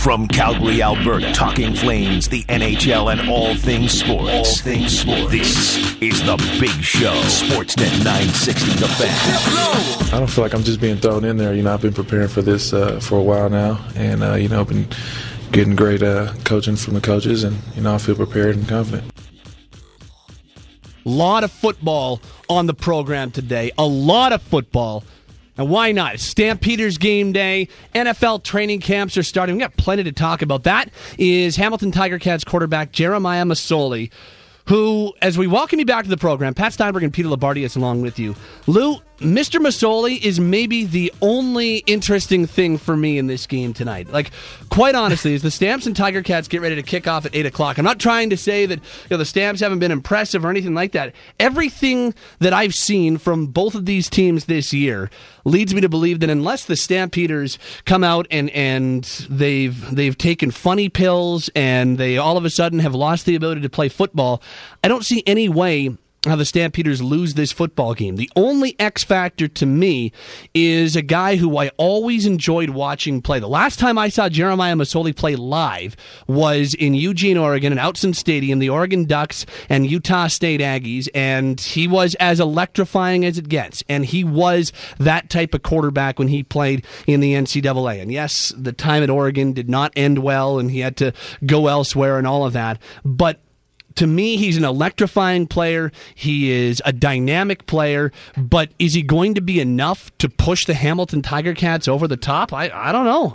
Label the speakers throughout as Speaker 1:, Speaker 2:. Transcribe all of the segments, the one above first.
Speaker 1: From Calgary, Alberta, talking Flames, the NHL, and all things sports. This is The Big Show. Sportsnet 960, The Fan.
Speaker 2: I don't feel like I'm just being thrown in there. I've been preparing for this for a while now, and I've been getting great coaching from the coaches, and I feel prepared and confident.
Speaker 3: Lot of football on the program today. A lot of football. And why not? Stampeders game day. NFL training camps are starting. We've got plenty to talk about. That is Hamilton Tiger Cats quarterback Jeremiah Masoli, who, as we welcome you back to the program, Pat Steinberg and Peter Labardius along with you. Lou, Mr. Masoli is maybe the only interesting thing for me in this game tonight. Quite honestly, as the Stamps and Tiger Cats get ready to kick off at 8 o'clock, I'm not trying to say that the Stamps haven't been impressive or anything like that. Everything that I've seen from both of these teams this year leads me to believe that unless the Stampeders come out and they've taken funny pills and they all of a sudden have lost the ability to play football, I don't see any way how the Stampeders lose this football game. The only X factor to me is a guy who I always enjoyed watching play. The last time I saw Jeremiah Masoli play live was in Eugene, Oregon, at Outson Stadium, the Oregon Ducks and Utah State Aggies, and he was as electrifying as it gets. And he was that type of quarterback when he played in the NCAA. And yes, the time at Oregon did not end well, and he had to go elsewhere and all of that. But to me, he's an electrifying player. He is a dynamic player, but is he going to be enough to push the Hamilton Tiger Cats over the top? I don't know.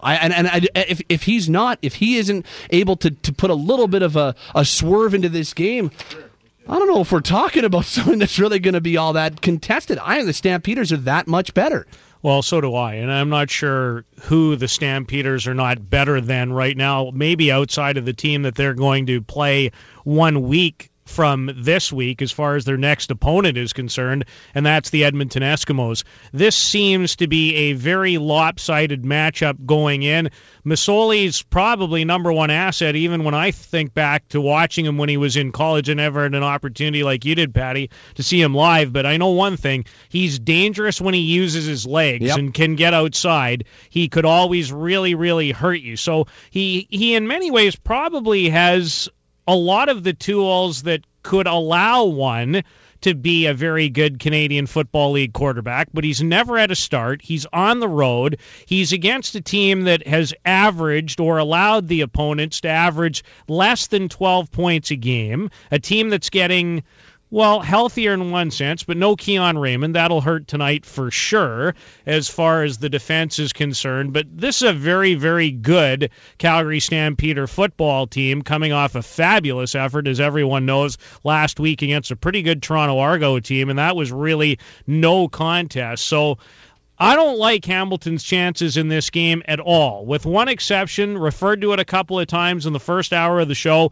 Speaker 3: If he's not, if he isn't able to put a little bit of a swerve into this game, I don't know if we're talking about something that's really going to be all that contested. I think the Stampeders are that much better.
Speaker 4: Well, so do I, and I'm not sure who the Stampeders are not better than right now, maybe outside of the team that they're going to play 1 week from this week as far as their next opponent is concerned, and that's the Edmonton Eskimos. This seems to be a very lopsided matchup going in. Masoli's probably number one asset, even when I think back to watching him when he was in college and never had an opportunity like you did, Patty, to see him live. But I know one thing, he's dangerous when he uses his legs and can get outside. He could always really, really hurt you. So he in many ways probably has a lot of the tools that could allow one to be a very good Canadian Football League quarterback, but he's never at a start. He's on the road. He's against a team that has averaged or allowed the opponents to average less than 12 points a game, a team that's getting, well, healthier in one sense, but no Keon Raymond. That'll hurt tonight for sure as far as the defense is concerned. But this is a very, very good Calgary Stampeder football team coming off a fabulous effort, as everyone knows, last week against a pretty good Toronto Argo team, and that was really no contest. So I don't like Hamilton's chances in this game at all, with one exception, referred to it a couple of times in the first hour of the show.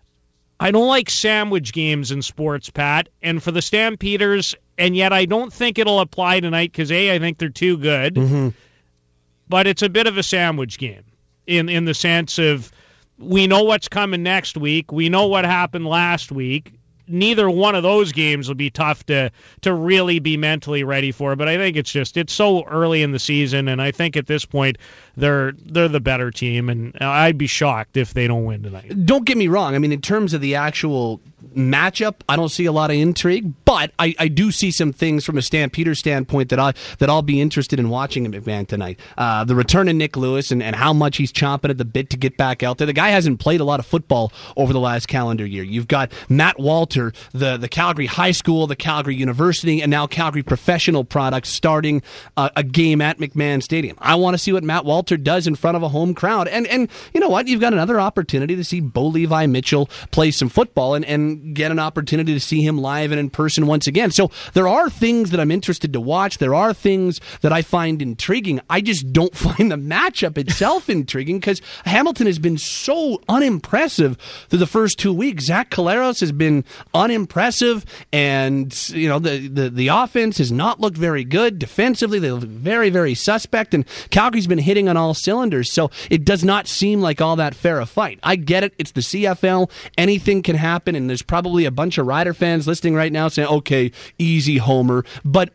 Speaker 4: I don't like sandwich games in sports, Pat, and for the Stampeders, and yet I don't think it'll apply tonight because, I think they're too good, but it's a bit of a sandwich game in the sense of we know what's coming next week, we know what happened last week. Neither one of those games will be tough to really be mentally ready for, but I think it's so early in the season, and I think at this point they're the better team, and I'd be shocked if they don't win tonight.
Speaker 3: Don't get me wrong. I mean, in terms of the actual matchup, I don't see a lot of intrigue, but I do see some things from a Stampeder standpoint that I'll be interested in watching in McMahon tonight. The return of Nick Lewis and how much he's chomping at the bit to get back out there. The guy hasn't played a lot of football over the last calendar year. You've got Matt Walter, the Calgary High School, the Calgary University, and now Calgary Professional Products starting a game at McMahon Stadium. I want to see what Matt Walter does in front of a home crowd. And you know what? You've got another opportunity to see Bo Levi Mitchell play some football and get an opportunity to see him live and in person once again. So there are things that I'm interested to watch. There are things that I find intriguing. I just don't find the matchup itself intriguing because Hamilton has been so unimpressive through the first 2 weeks. Zach Collaros has been unimpressive, and the offense has not looked very good. Defensively, they look very, very suspect, and Calgary's been hitting on all cylinders, so it does not seem like all that fair a fight. I get it. It's the CFL. Anything can happen, and there's probably a bunch of Rider fans listening right now saying, okay, easy, Homer. But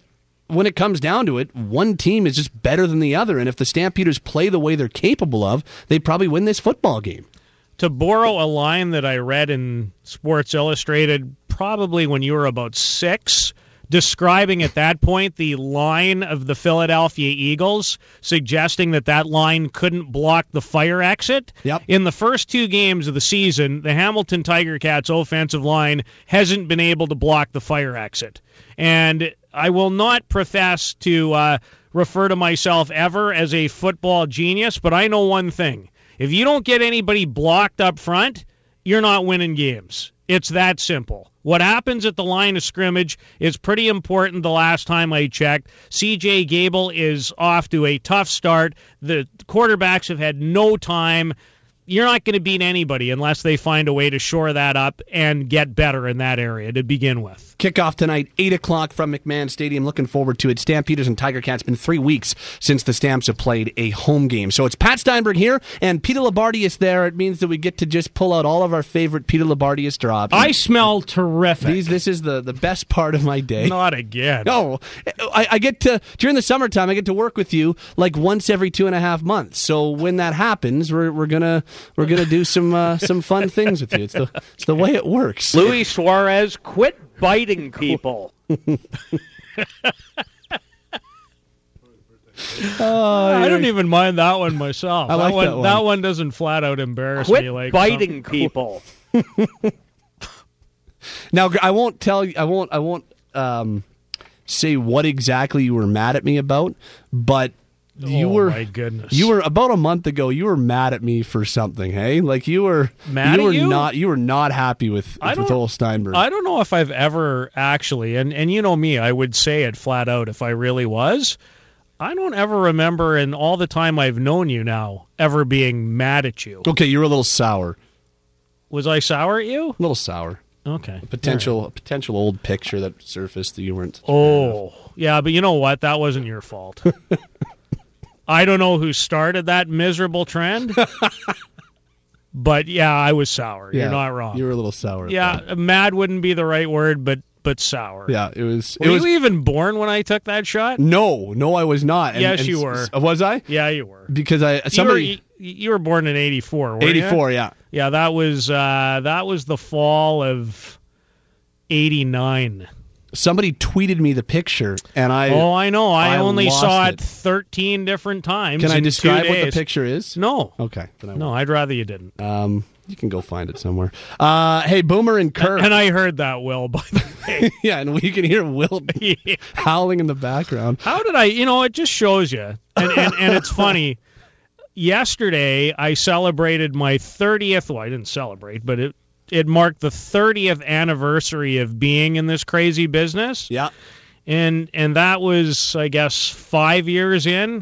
Speaker 3: when it comes down to it, one team is just better than the other. And if the Stampeders play the way they're capable of, they probably win this football game.
Speaker 4: To borrow a line that I read in Sports Illustrated probably when you were about 6, describing at that point the line of the Philadelphia Eagles, suggesting that line couldn't block the fire exit.
Speaker 3: Yep.
Speaker 4: In the first 2 games of the season, the Hamilton Tiger Cats offensive line hasn't been able to block the fire exit. And I will not profess to refer to myself ever as a football genius, but I know one thing. If you don't get anybody blocked up front, you're not winning games. It's that simple. What happens at the line of scrimmage is pretty important. The last time I checked, C.J. Gable is off to a tough start. The quarterbacks have had no time. You're not going to beat anybody unless they find a way to shore that up and get better in that area to begin with.
Speaker 3: Kickoff tonight, 8 o'clock from McMahon Stadium. Looking forward to it. Stampeders and Tiger Cats. Been 3 weeks since the Stamps have played a home game. So it's Pat Steinberg here, and Peter Labardius there. It means that we get to just pull out all of our favorite Peter Labardius drops.
Speaker 5: I smell terrific.
Speaker 3: This is the best part of my day.
Speaker 4: Not again.
Speaker 3: No, I get to, during the summertime, I get to work with you like once every 2.5 months. So when that happens, we're gonna do some fun things with you. It's the way it works.
Speaker 6: Luis Suarez, quit biting people.
Speaker 4: I don't even mind that one myself.
Speaker 3: I like that one.
Speaker 4: That one doesn't flat out embarrass
Speaker 6: Quit
Speaker 4: me like
Speaker 6: biting people.
Speaker 3: Now I won't tell you. I won't say what exactly you were mad at me about, but.
Speaker 4: My goodness.
Speaker 3: You were about a month ago. You were mad at me for something, hey? Like you were
Speaker 4: mad at you?
Speaker 3: You were not happy with Ole Steinberg.
Speaker 4: I don't know if I've ever actually, and you know me, I would say it flat out if I really was. I don't ever remember in all the time I've known you now ever being mad at you.
Speaker 3: Okay, you were a little sour.
Speaker 4: Was I sour at you?
Speaker 3: A little sour.
Speaker 4: Okay.
Speaker 3: A potential old picture that surfaced that you weren't.
Speaker 4: Oh, yeah, but you know what? That wasn't your fault. I don't know who started that miserable trend, but yeah, I was sour.
Speaker 3: Yeah,
Speaker 4: you're not wrong.
Speaker 3: You were a little sour.
Speaker 4: Yeah, mad wouldn't be the right word, but sour.
Speaker 3: Yeah, it was.
Speaker 4: Were you even born when I took that shot?
Speaker 3: No, I was not.
Speaker 4: Yes, you were.
Speaker 3: Was I?
Speaker 4: Yeah, you were.
Speaker 3: Because
Speaker 4: you were born in 84. Weren't
Speaker 3: 84,
Speaker 4: you?
Speaker 3: yeah.
Speaker 4: Yeah, that was the fall of 89.
Speaker 3: Somebody tweeted me the picture, and I
Speaker 4: know. I only saw it
Speaker 3: 13
Speaker 4: 13 different times.
Speaker 3: Can I describe
Speaker 4: 2 days.
Speaker 3: what the picture is?
Speaker 4: No.
Speaker 3: Okay.
Speaker 4: No, I'd rather you didn't.
Speaker 3: You can go find it somewhere. Hey, Boomer and Kerr.
Speaker 4: And I heard that, Will, by the way.
Speaker 3: Yeah, and we can hear Will howling in the background.
Speaker 4: How did I, it just shows you. And it's funny. Yesterday, I celebrated my 30th, well, I didn't celebrate, but it marked the 30th anniversary of being in this crazy business.
Speaker 3: Yeah.
Speaker 4: And that was, I guess, 5 years in.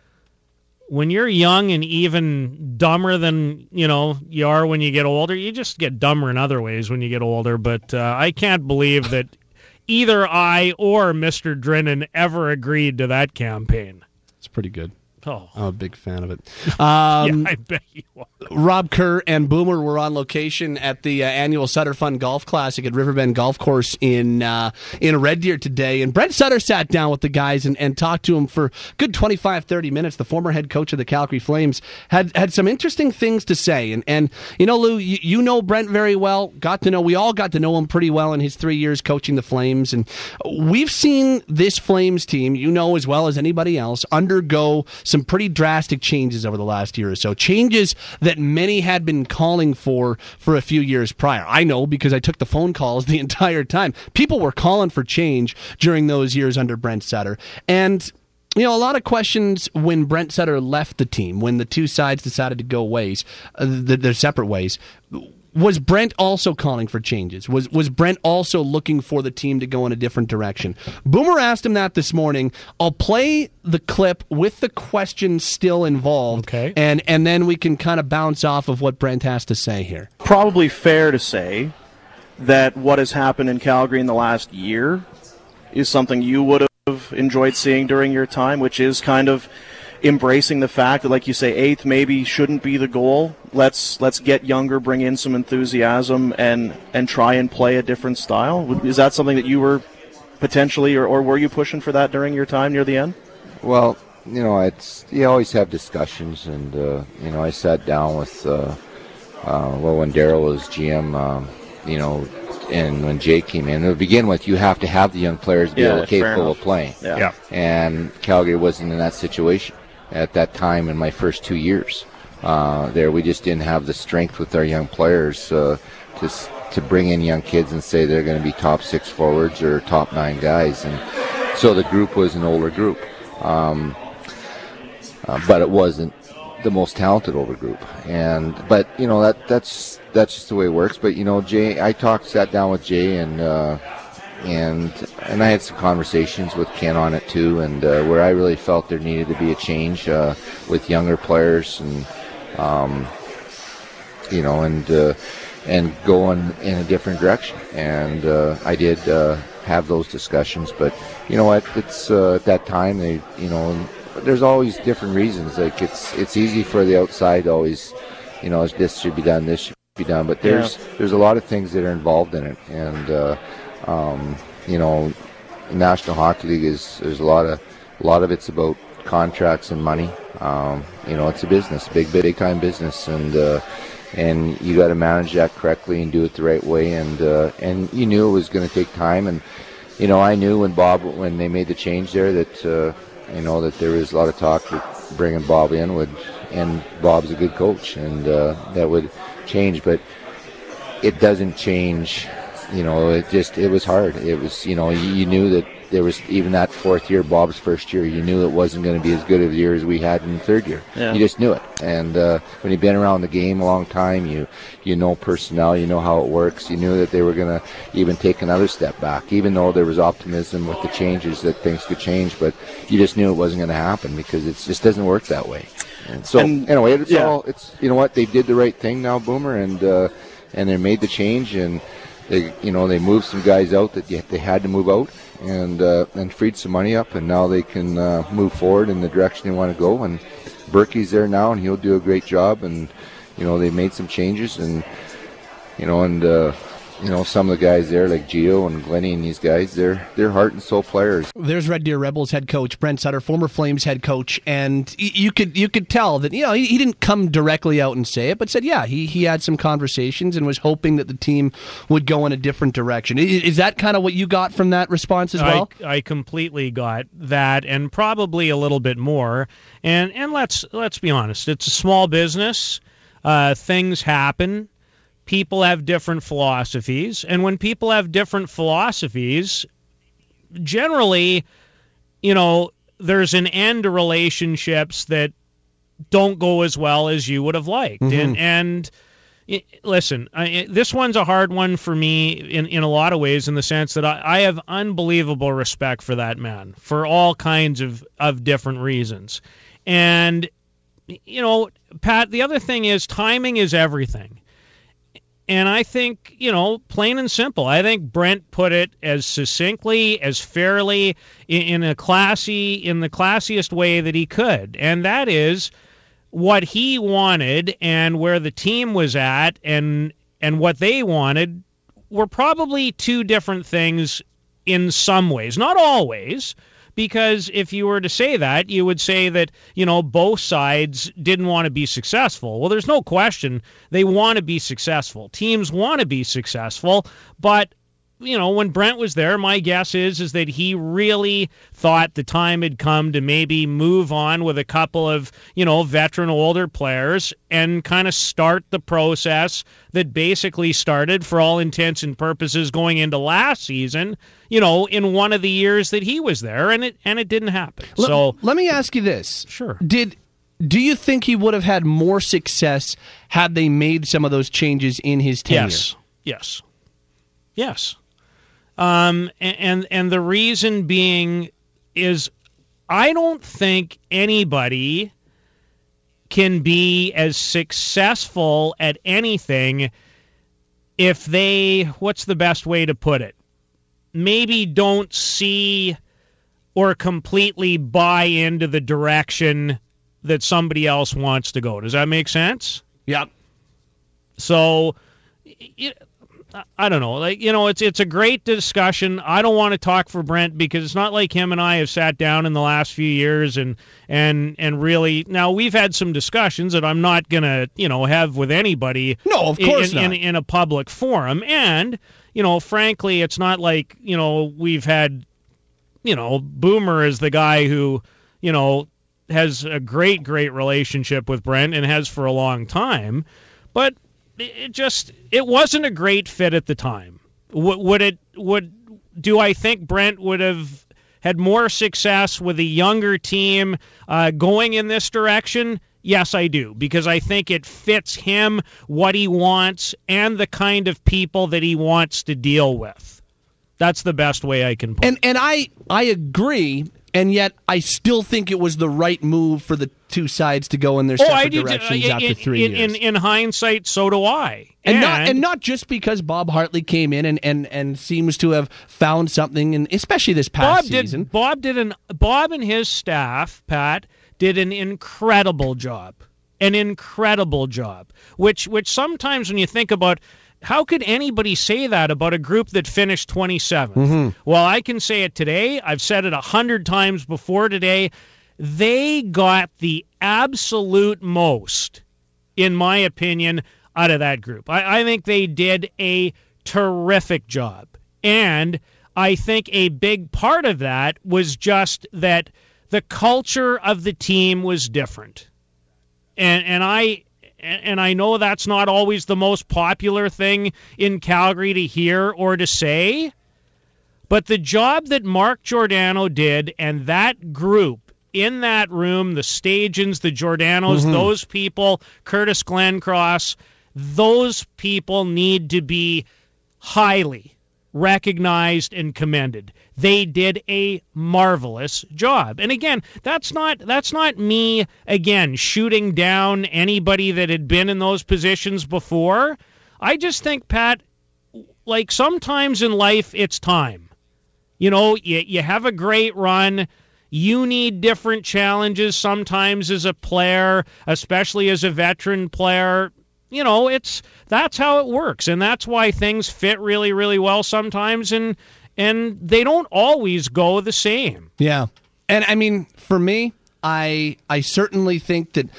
Speaker 4: When you're young and even dumber than, you are when you get older, you just get dumber in other ways when you get older. But I can't believe that either I or Mr. Drinnan ever agreed to that campaign.
Speaker 3: It's pretty good.
Speaker 4: Oh.
Speaker 3: I'm a big fan of it.
Speaker 4: Yeah, I bet you are.
Speaker 3: Rob Kerr and Boomer were on location at the annual Sutter Fun Golf Classic at Riverbend Golf Course in Red Deer today. And Brent Sutter sat down with the guys and talked to them for a good 25, 30 minutes. The former head coach of the Calgary Flames had some interesting things to say. And Lou, you know Brent very well. We all got to know him pretty well in his 3 years coaching the Flames. And we've seen this Flames team, as well as anybody else, undergo some pretty drastic changes over the last year or so. Changes that many had been calling for a few years prior. I know because I took the phone calls the entire time. People were calling for change during those years under Brent Sutter. And a lot of questions when Brent Sutter left the team, when the two sides decided to go ways, their separate ways. Was Brent also calling for changes? Was Brent also looking for the team to go in a different direction? Boomer asked him that this morning. I'll play the clip with the question still involved,
Speaker 4: okay,
Speaker 3: and then we can kind of bounce off of what Brent has to say here.
Speaker 7: Probably fair to say that what has happened in Calgary in the last year is something you would have enjoyed seeing during your time, which is kind of embracing the fact that, like you say, eighth maybe shouldn't be the goal. Let's get younger, bring in some enthusiasm, and try and play a different style. Is that something that you were potentially, or were you pushing for that during your time near the end?
Speaker 8: Well, you always have discussions, and I sat down with when Darryl was GM, and when Jay came in. To begin with, you have to have the young players be capable of playing.
Speaker 7: Yeah.
Speaker 8: And Calgary wasn't in that situation at that time in my first 2 years. There, we just didn't have the strength with our young players to bring in young kids and say they're going to be top 6 forwards or top 9 guys. And so the group was an older group. But it wasn't the most talented older group, but that's just the way it works. But Jay, I sat down with Jay, and I had some conversations with Ken on it too, and where I really felt there needed to be a change with younger players, and and going in a different direction. And I did have those discussions, but you know what? It's at that time there's always different reasons. Like it's easy for the outside to always, this should be done, this should be done. But there's a lot of things that are involved in it, and National Hockey League there's a lot of it's about contracts and money. It's a business, big time business, and you got to manage that correctly and do it the right way. And you knew it was going to take time, and I knew when they made the change there that. That there was a lot of talk that bringing Bob in and Bob's a good coach, and that would change, but it doesn't change. It was hard. It was, you knew that there was, even that fourth year, Bob's first year, you knew it wasn't going to be as good of a year as we had in the third year. Yeah. You just knew it. And when you've been around the game a long time, you know personnel, you know how it works. You knew that they were going to even take another step back, even though there was optimism with the changes that things could change, but you just knew it wasn't going to happen because it just doesn't work that way. And so, anyway, it's you know what, they did the right thing now, Boomer, and they made the change, and they moved some guys out that they had to move out, and freed some money up, and now they can move forward in the direction they want to go. And Berkey's there now, and he'll do a great job. And they made some changes, and some of the guys there like Gio and Glennie and these guys, they're heart and soul players.
Speaker 3: There's Red Deer Rebels head coach Brent Sutter, former Flames head coach, and you could tell that he didn't come directly out and say it, but said he had some conversations and was hoping that the team would go in a different direction. Is that kind of what you got from that response as well?
Speaker 4: I completely got that, and probably a little bit more. And let's be honest, it's a small business. Things happen. People have different philosophies, and when people have different philosophies, generally, there's an end to relationships that don't go as well as you would have liked. Mm-hmm. And listen, this one's a hard one for me in a lot of ways, in the sense that I have unbelievable respect for that man for all kinds of different reasons. And, Pat, the other thing is timing is everything. And I think, plain and simple, I think Brent put it as succinctly, as fairly, in the classiest way that he could. And that is what he wanted and where the team was at and what they wanted were probably two different things in some ways. Not always, because if you were to say that, you would say that, both sides didn't want to be successful. Well, there's no question they want to be successful. Teams want to be successful, but when Brent was there, my guess is that he really thought the time had come to maybe move on with a couple of, veteran older players and kind of start the process that basically started, for all intents and purposes, going into last season, in one of the years that he was there, and it didn't happen. So
Speaker 3: let me ask you this.
Speaker 4: Sure.
Speaker 3: Do you think he would have had more success had they made some of those changes in his tenure?
Speaker 4: Yes. And the reason being is I don't think anybody can be as successful at anything if they, what's the best way to put it, maybe don't see or completely buy into the direction that somebody else wants to go. Does that make sense?
Speaker 3: Yeah.
Speaker 4: So I don't know. Like, it's a great discussion. I don't want to talk for Brent because it's not like him and I have sat down in the last few years and really. Now we've had some discussions that I'm not gonna have with anybody.
Speaker 3: No, of course not.
Speaker 4: In a public forum. And frankly, it's not like we've had Boomer is the guy who has a great do with Brent and has for a long time, but it wasn't a great fit at the time. Do I think Brent would have had more success with a younger team going in this direction? Yes, I do, because I think it fits him, what he wants, and the kind of people that he wants to deal with. That's the best way I can put it.
Speaker 3: And I agree, and yet I still think it was the right move for the two sides to go in their separate directions after 3 years.
Speaker 4: In hindsight, so do I.
Speaker 3: And not just because Bob Hartley came in and seems to have found something, and especially this past season.
Speaker 4: Bob and his staff, Pat, did an incredible job. Which sometimes when you think about, how could anybody say that about a group that finished 27th?
Speaker 3: Mm-hmm.
Speaker 4: Well, I can say it today. I've said it 100 times before today. They got the absolute most, in my opinion, out of that group. I think they did a terrific job. And I think a big part of that was just that the culture of the team was different. And I know that's not always the most popular thing in Calgary to hear or to say, but the job that Mark Giordano did and that group in that room, the Stagins, the Giordanos, those people, Curtis Glencross, those people need to be highly recognized and commended. They did a marvelous job. And again, that's not me, again, shooting down anybody that had been in those positions before. I just think, Pat, like sometimes in life, it's time. You have a great run. You need different challenges sometimes as a player, especially as a veteran player. That's how it works, and that's why things fit really, really well sometimes, and they don't always go the same.
Speaker 3: Yeah, and I mean, for me, I certainly think that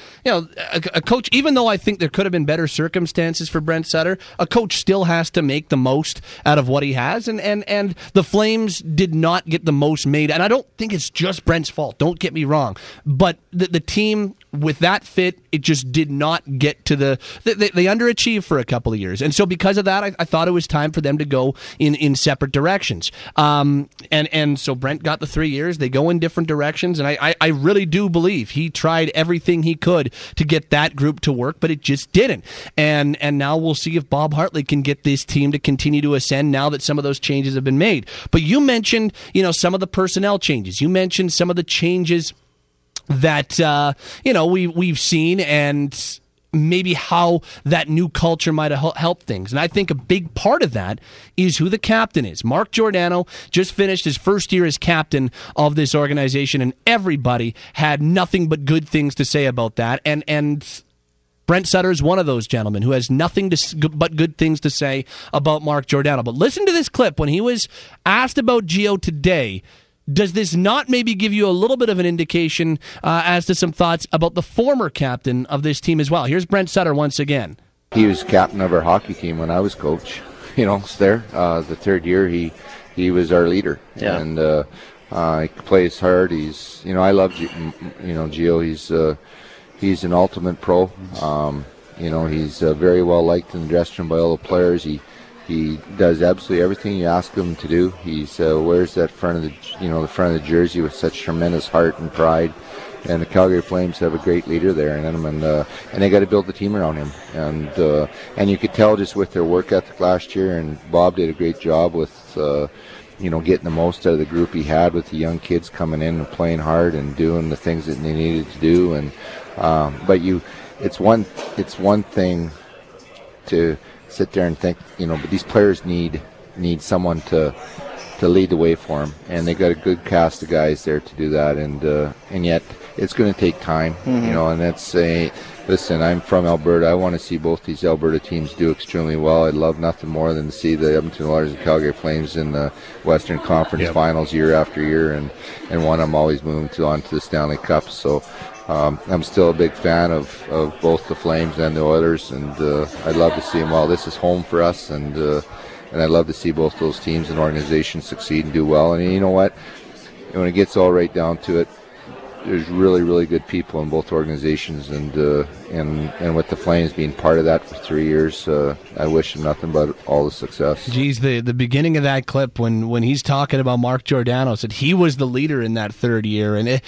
Speaker 3: a coach, even though I think there could have been better circumstances for Brent Sutter, a coach still has to make the most out of what he has, and the Flames did not get the most made, and I don't think it's just Brent's fault. Don't get me wrong, but the team with that fit, it just did not get to they underachieved for a couple of years, and so because of that, I thought it was time for them to go in separate directions. And so Brent got the 3 years. They go in different directions, and I really do believe he tried everything he could to get that group to work, but it just didn't. And now we'll see if Bob Hartley can get this team to continue to ascend now that some of those changes have been made. But you mentioned, some of the personnel changes. You mentioned some of the changes that we've seen, and maybe how that new culture might have helped things. And I think a big part of that is who the captain is. Mark Giordano just finished his first year as captain of this organization, and everybody had nothing but good things to say about that. And Brent Sutter is one of those gentlemen who has nothing but good things to say about Mark Giordano. But listen to this clip when he was asked about Gio today. Does this not maybe give you a little bit of an indication as to some thoughts about the former captain of this team as well? Here's Brent Sutter once again.
Speaker 8: He was captain of our hockey team when I was coach. The third year he was our leader.
Speaker 7: Yeah.
Speaker 8: And he plays hard. He's, I love Gio. He's an ultimate pro. He's very well liked in the dressing room by all the players. He does absolutely everything you ask him to do. He's wears that front of the jersey with such tremendous heart and pride. And the Calgary Flames have a great leader there in him, and they got to build the team around him. And you could tell just with their work ethic last year. And Bob did a great job with getting the most out of the group he had with the young kids coming in and playing hard and doing the things that they needed to do. And it's one thing to sit there and think, but these players need someone to lead the way for them, and they got a good cast of guys there to do that, and yet it's going to take time, and listen, I'm from Alberta. I want to see both these Alberta teams do extremely well. I'd love nothing more than to see the Edmonton Oilers and Calgary Flames in the Western Conference Finals year after year, and one I'm always moving on to the Stanley Cup. So I'm still a big fan of both the Flames and the Oilers, and I'd love to see them well. This is home for us, and I'd love to see both those teams and organizations succeed and do well. And you know what? When it gets all right down to it, there's really, really good people in both organizations, and with the Flames being part of that for 3 years, I wish them nothing but all the success.
Speaker 3: Geez, the beginning of that clip when he's talking about Mark Giordano, said he was the leader in that third year, and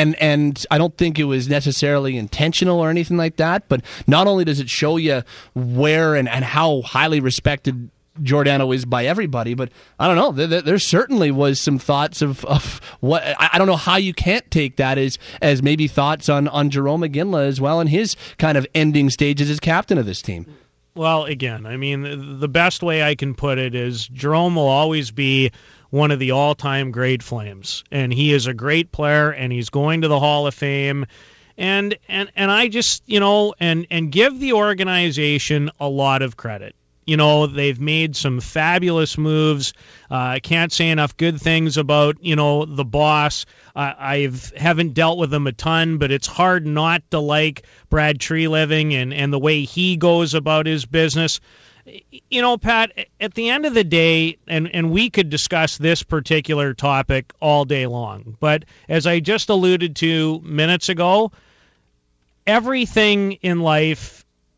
Speaker 3: I don't think it was necessarily intentional or anything like that, but not only does it show you where and how highly respected Giordano is by everybody, but I don't know, there certainly was some thoughts of what, I don't know how you can't take that as maybe thoughts on Jarome Iginla as well in his kind of ending stages as captain of this team.
Speaker 4: Well, again, I mean, the best way I can put it is Jarome will always be one of the all-time great Flames, and he is a great player, and he's going to the Hall of Fame. And I just, and give the organization a lot of credit. They've made some fabulous moves. I can't say enough good things about, the boss. I haven't dealt with him a ton, but it's hard not to like Brad Treliving and the way he goes about his business. Pat, at the end of the day, and we could discuss this particular topic all day long, but as I just alluded to minutes ago, everything in life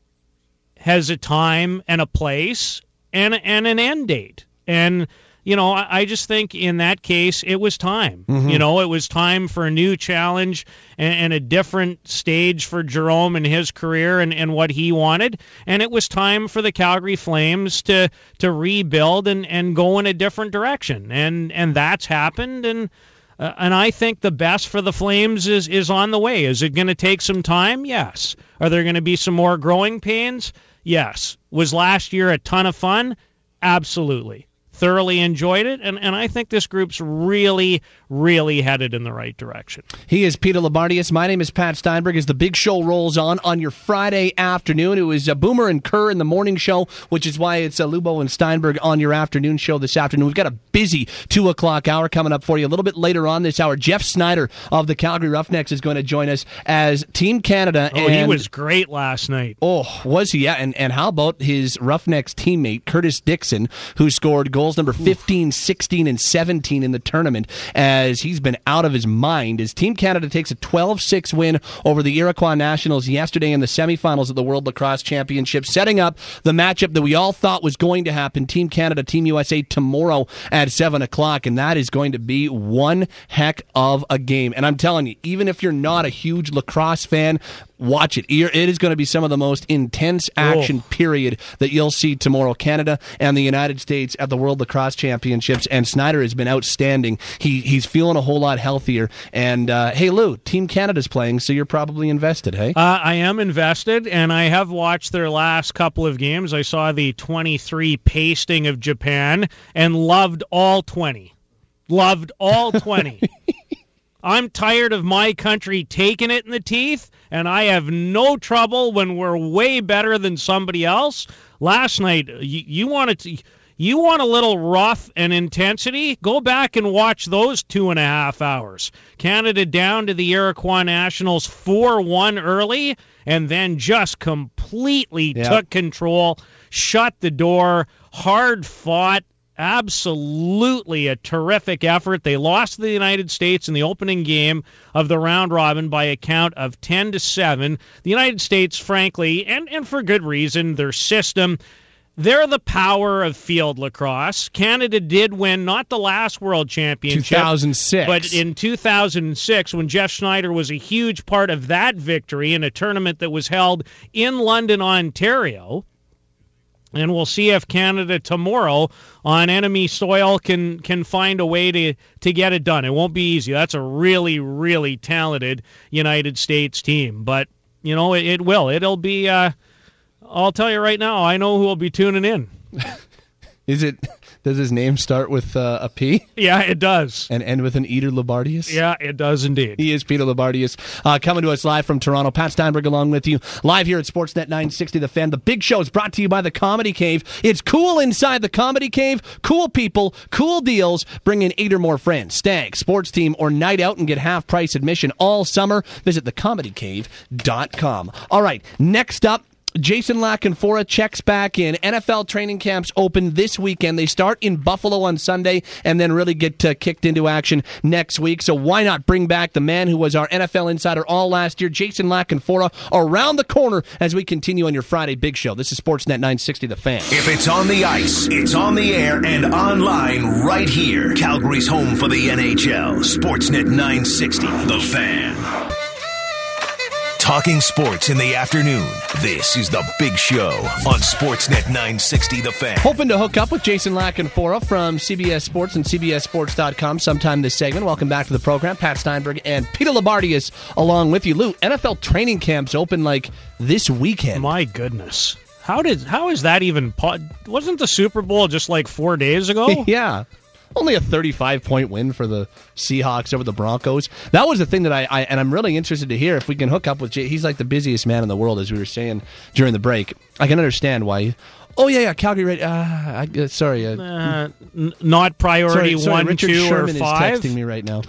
Speaker 4: has a time and a place and an end date. And, I just think in that case, it was time. Mm-hmm. It was time for a new challenge and a different stage for Jarome in his career and what he wanted. And it was time for the Calgary Flames to rebuild and go in a different direction. And that's happened. And I think the best for the Flames is on the way. Is it going to take some time? Yes. Are there going to be some more growing pains? Yes. Was last year a ton of fun? Absolutely. Thoroughly enjoyed it, and I think this group's really, really headed in the right direction.
Speaker 3: He is Peter Labardius. My name is Pat Steinberg. As the big show rolls on your Friday afternoon, it was Boomer and Kerr in the morning show, which is why it's Lubo and Steinberg on your afternoon show this afternoon. We've got a busy 2 o'clock hour coming up for you. A little bit later on this hour, Jeff Snyder of the Calgary Roughnecks is going to join us as Team Canada.
Speaker 4: Oh, he was great last night.
Speaker 3: Oh, was he? Yeah, and how about his Roughnecks teammate, Curtis Dixon, who scored goals number 15, 16, and 17 in the tournament as he's been out of his mind as Team Canada takes a 12-6 win over the Iroquois Nationals yesterday in the semifinals of the World Lacrosse Championship, setting up the matchup that we all thought was going to happen, Team Canada, Team USA, tomorrow at 7 o'clock, and that is going to be one heck of a game. And I'm telling you, even if you're not a huge lacrosse fan, watch it. It is going to be some of the most intense action period that you'll see tomorrow. Canada and the United States at the World Lacrosse Championships, and Snyder has been outstanding. He's feeling a whole lot healthier. And hey, Lou, Team Canada's playing, so you're probably invested, hey?
Speaker 4: I am invested, and I have watched their last couple of games. I saw the 23 pasting of Japan and loved all 20. Loved all 20. I'm tired of my country taking it in the teeth, and I have no trouble when we're way better than somebody else. Last night, you want a little rough and intensity? Go back and watch those 2.5 hours. Canada down to the Iroquois Nationals 4-1 early, and then just completely took control, shut the door, hard fought. Absolutely a terrific effort. They lost to the United States in the opening game of the round robin by a count of 10-7. The United States, frankly, and for good reason, their system, they're the power of field lacrosse. Canada did win, not the last World Championship,
Speaker 3: 2006,
Speaker 4: but in 2006, when Jeff Snyder was a huge part of that victory in a tournament that was held in London, Ontario. And we'll see if Canada tomorrow on enemy soil can find a way to get it done. It won't be easy. That's a really, really talented United States team. But, it will. It'll be, I'll tell you right now, I know who will be tuning in.
Speaker 3: Is it Does his name start with a P?
Speaker 4: Yeah, it does.
Speaker 3: And end with an Peter Labardius?
Speaker 4: Yeah, it does indeed.
Speaker 3: He is Peter Labardius, coming to us live from Toronto. Pat Steinberg along with you, live here at Sportsnet 960 The Fan. The Big Show is brought to you by the Comedy Cave. It's cool inside the Comedy Cave. Cool people, cool deals. Bring in 8 or more friends, stag, sports team, or night out and get half-price admission all summer. Visit thecomedycave.com. All right, next up, Jason La Canfora checks back in. NFL training camps open this weekend. They start in Buffalo on Sunday and then really get kicked into action next week. So why not bring back the man who was our NFL insider all last year, Jason La Canfora, around the corner as we continue on your Friday Big Show. This is Sportsnet 960 The Fan.
Speaker 1: If it's on the ice, it's on the air and online right here. Calgary's home for the NHL. Sportsnet 960 The Fan. Talking sports in the afternoon. This is The Big Show on Sportsnet 960 The Fan.
Speaker 3: Hoping to hook up with Jason La Canfora from CBS Sports and CBSSports.com sometime this segment. Welcome back to the program. Pat Steinberg and Peter Labardius along with you. Lou, NFL training camps open like this weekend.
Speaker 4: My goodness. How is that even... Wasn't the Super Bowl just like 4 days ago?
Speaker 3: Yeah. Only a 35-point win for the Seahawks over the Broncos. That was the thing that and I'm really interested to hear if we can hook up with Jay. He's like the busiest man in the world, as we were saying during the break. I can understand why. Oh, yeah, Calgary. Sorry.
Speaker 4: Not priority
Speaker 3: sorry,
Speaker 4: 1,
Speaker 3: Richard
Speaker 4: 2,
Speaker 3: Sherman
Speaker 4: or 5?
Speaker 3: is texting me right now.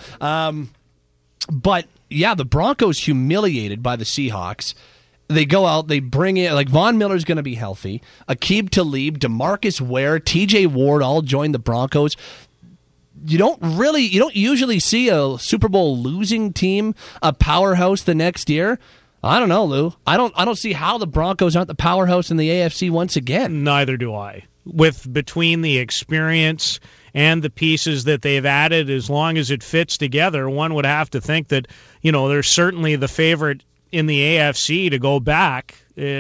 Speaker 3: But, yeah, the Broncos humiliated by the Seahawks. They go out, they bring in, like, Von Miller's going to be healthy. Aqib Talib, DeMarcus Ware, TJ Ward all joined the Broncos. You don't usually see a Super Bowl losing team a powerhouse the next year. I don't know, Lou. I don't see how the Broncos aren't the powerhouse in the AFC once again.
Speaker 4: Neither do I. Between the experience and the pieces that they've added, as long as it fits together, one would have to think that, they're certainly the favorite in the AFC to go back.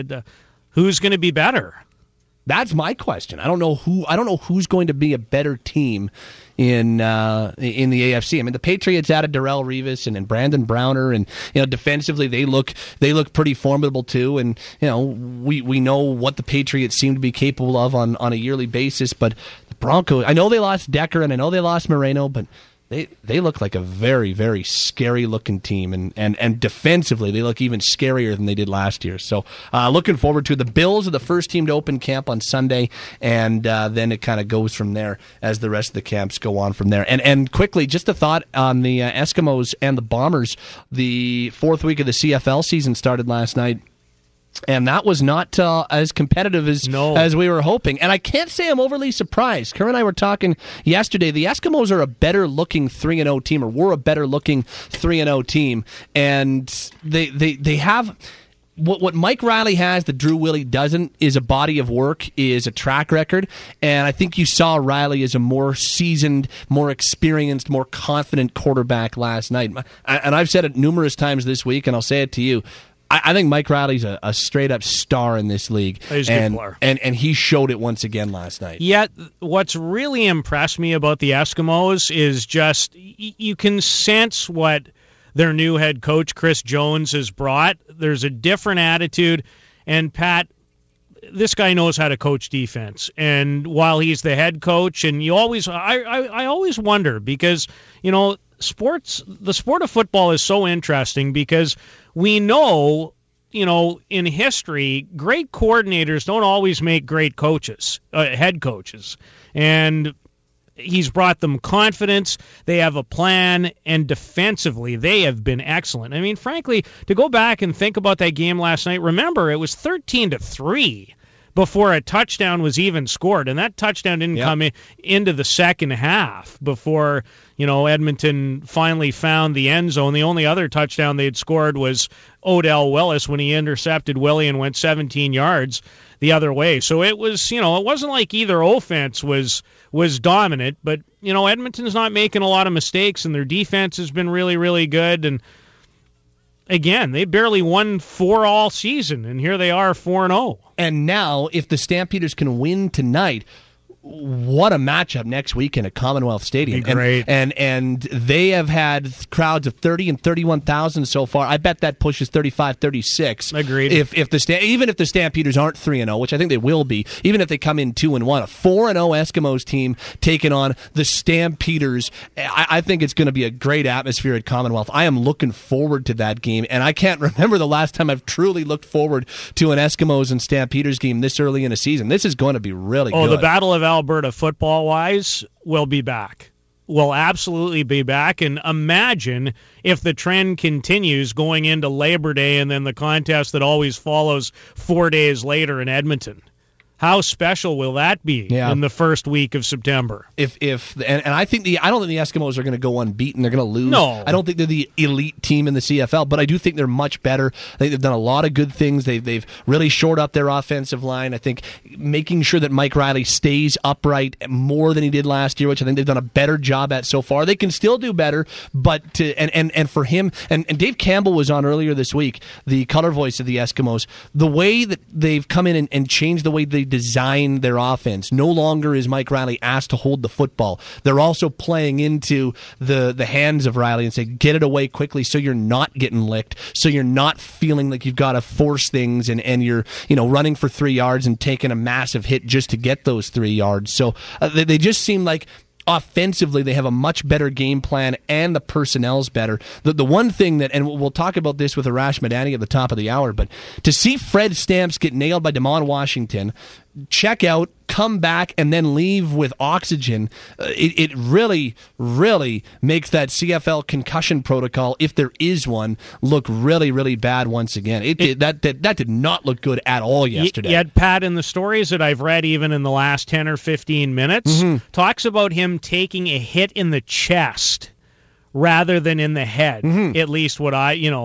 Speaker 4: Who's going to be better?
Speaker 3: That's my question. I don't know who's going to be a better team in the AFC. I mean, the Patriots added Darrelle Revis and Brandon Browner, and defensively they look pretty formidable too. And we know what the Patriots seem to be capable of on a yearly basis. But the Broncos, I know they lost Decker and I know they lost Moreno, but They look like a very, very scary-looking team, and defensively they look even scarier than they did last year. So looking forward to the Bills are the first team to open camp on Sunday, and then it kind of goes from there as the rest of the camps go on from there. And quickly, just a thought on the Eskimos and the Bombers. The 4th week of the CFL season started last night. And that was not as competitive as we were hoping. And I can't say I'm overly surprised. Kerr and I were talking yesterday. The Eskimos are a better-looking 3-0 team, or were a better-looking 3-0 team. And they have... What Mike Riley has that Drew Willie doesn't is a body of work, is a track record. And I think you saw Riley as a more seasoned, more experienced, more confident quarterback last night. And I've said it numerous times this week, and I'll say it to you. I think Mike Riley's a straight-up star in this league,
Speaker 4: He's a good player.
Speaker 3: And he showed it once again last night.
Speaker 4: Yet, what's really impressed me about the Eskimos is just you can sense what their new head coach, Chris Jones, has brought. There's a different attitude, and Pat, this guy knows how to coach defense. And while he's the head coach, and I always wonder, because, the sport of football is so interesting because we know, in history, great coordinators don't always make great coaches, head coaches. And he's brought them confidence. They have a plan, and defensively, they have been excellent. I mean, frankly, to go back and think about that game last night, remember, it was 13-3 before a touchdown was even scored, and that touchdown didn't come into the second half before, Edmonton finally found the end zone. The only other touchdown they had scored was Odell Willis when he intercepted Willie and went 17 yards the other way. So it was, it wasn't like either offense was dominant, but, Edmonton's not making a lot of mistakes, and their defense has been really, really good. And again, they barely won 4 all season, and here they are 4-0.
Speaker 3: And now, if the Stampeders can win tonight, what a matchup next weekend at Commonwealth Stadium.
Speaker 4: Be great.
Speaker 3: And they have had crowds of 30 and 31,000 so far. I bet that pushes 35, 36.
Speaker 4: Agreed.
Speaker 3: Even if the Stampeders aren't 3-0, which I think they will be, even if they come in 2-1, a 4-0 Eskimos team taking on the Stampeders, I think it's going to be a great atmosphere at Commonwealth. I am looking forward to that game, and I can't remember the last time I've truly looked forward to an Eskimos and Stampeders game this early in a season. This is going to be really good.
Speaker 4: The Battle of Alberta football-wise will be back. Will absolutely be back. And imagine if the trend continues going into Labor Day and then the contest that always follows 4 days later in Edmonton. How special will that be in the first week of September?
Speaker 3: And I don't think the Eskimos are going to go unbeaten. They're going to lose.
Speaker 4: No.
Speaker 3: I don't think they're the elite team in the CFL, but I do think they're much better. I think they've done a lot of good things. They've really shored up their offensive line. I think making sure that Mike Riley stays upright more than he did last year, which I think they've done a better job at so far. They can still do better, but for him, and Dave Campbell was on earlier this week, the color voice of the Eskimos, the way that they've come in and changed the way they design their offense. No longer is Mike Riley asked to hold the football. They're also playing into the hands of Riley and say, get it away quickly so you're not getting licked, so you're not feeling like you've got to force things and you're running for 3 yards and taking a massive hit just to get those 3 yards. So they just seem like offensively, they have a much better game plan, and the personnel's better. The one thing that, and we'll talk about this with Arash Madani at the top of the hour, but to see Fred Stamps get nailed by Damon Washington, check out, come back, and then leave with oxygen, it really, really makes that CFL concussion protocol, if there is one, look really, really bad once again. That did not look good at all yesterday.
Speaker 4: Yet, Pat, in the stories that I've read, even in the last 10 or 15 minutes, talks about him taking a hit in the chest rather than in the head, at least what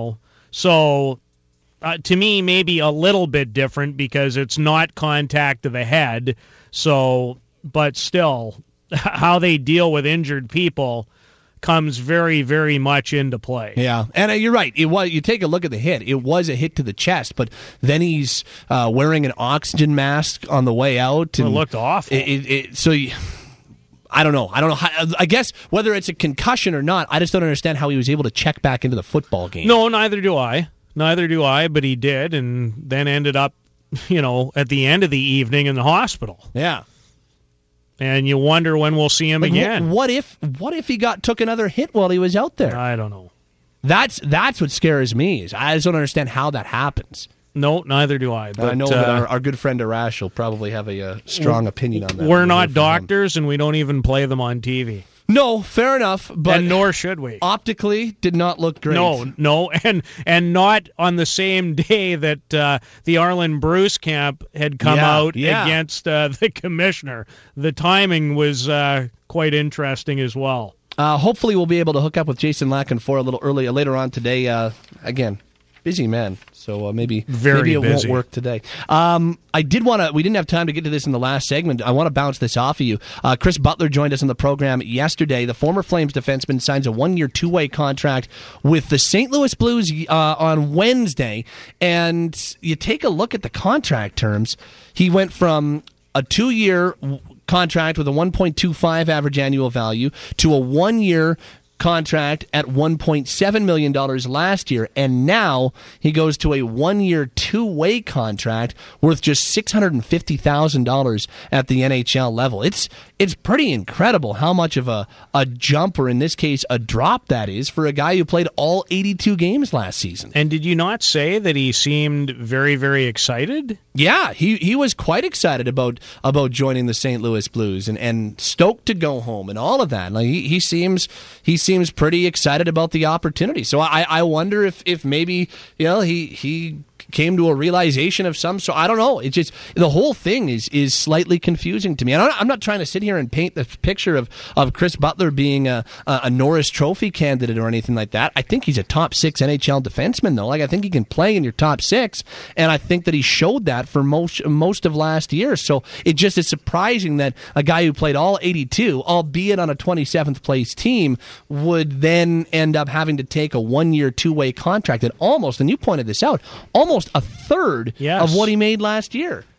Speaker 4: so... to me, maybe a little bit different because it's not contact to the head. So, but still, how they deal with injured people comes very, very much into play.
Speaker 3: Yeah, and you're right. You take a look at the hit. It was a hit to the chest, but then he's wearing an oxygen mask on the way out. And
Speaker 4: it looked awful.
Speaker 3: I don't know. I guess whether it's a concussion or not, I just don't understand how he was able to check back into the football game.
Speaker 4: No, neither do I. But he did, and then ended up, at the end of the evening in the hospital.
Speaker 3: Yeah.
Speaker 4: And you wonder when we'll see him again.
Speaker 3: What if he took another hit while he was out there?
Speaker 4: I don't know.
Speaker 3: That's what scares me. Is I just don't understand how that happens.
Speaker 4: No, neither do I. But
Speaker 3: I know that our good friend Arash will probably have a strong opinion on that.
Speaker 4: We're not doctors, and we don't even play them on TV.
Speaker 3: No, fair enough, but
Speaker 4: and nor should we.
Speaker 3: Optically, did not look great.
Speaker 4: No, and not on the same day that the Arlen Bruce camp had come out against the commissioner. The timing was quite interesting as well.
Speaker 3: Hopefully, we'll be able to hook up with Jason Lackenfora a little later on today. Again, busy man, so maybe it won't work today. We didn't have time to get to this in the last segment. I want to bounce this off of you. Chris Butler joined us on the program yesterday. The former Flames defenseman signs a 1-year, 2-way contract with the St. Louis Blues on Wednesday, and you take a look at the contract terms. He went from a 2-year contract with a 1.25 average annual value to a 1-year contract at $1.7 million last year, and now he goes to a 1-year, 2-way contract worth just $650,000 at the NHL level. It's pretty incredible how much of a jump, or in this case, a drop that is for a guy who played all 82 games last season.
Speaker 4: And did you not say that he seemed very, very excited?
Speaker 3: Yeah, he was quite excited about joining the St. Louis Blues and stoked to go home and all of that. Like he seems pretty excited about the opportunity. So I wonder if maybe he came to a realization of some sort. I don't know. It's just the whole thing is slightly confusing to me. And I'm not trying to sit here and paint the picture of Chris Butler being a Norris Trophy candidate or anything like that. I think he's a top 6 NHL defenseman, though. Like, I think he can play in your top 6, and I think that he showed that for most of last year. So it just is surprising that a guy who played all 82, albeit on a 27th place team, would then end up having to take a 1-year, 2-way contract at almost, and you pointed this out, almost a third of what he made last year.